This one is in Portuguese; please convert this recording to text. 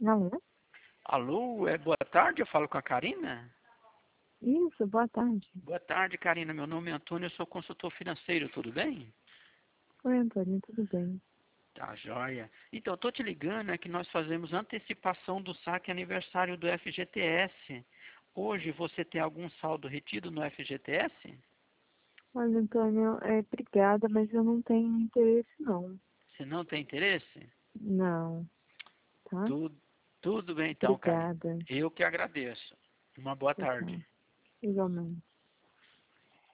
Alô? Alô, boa tarde, eu falo com a Karina? Isso, boa tarde. Boa tarde, Karina, meu nome é Antônio, eu sou consultor financeiro, tudo bem? Oi, Antônio, tudo bem? Tá, joia. Então, eu tô te ligando, é que nós fazemos antecipação do saque aniversário do FGTS. Hoje você tem algum saldo retido no FGTS? Olha, Antônio, obrigada, mas eu não tenho interesse, não. Se não tem interesse? Não, tá? Tudo, tudo bem então, Karina. Obrigada. Eu que agradeço. Uma boa Tchau, tarde. tchau. Igualmente.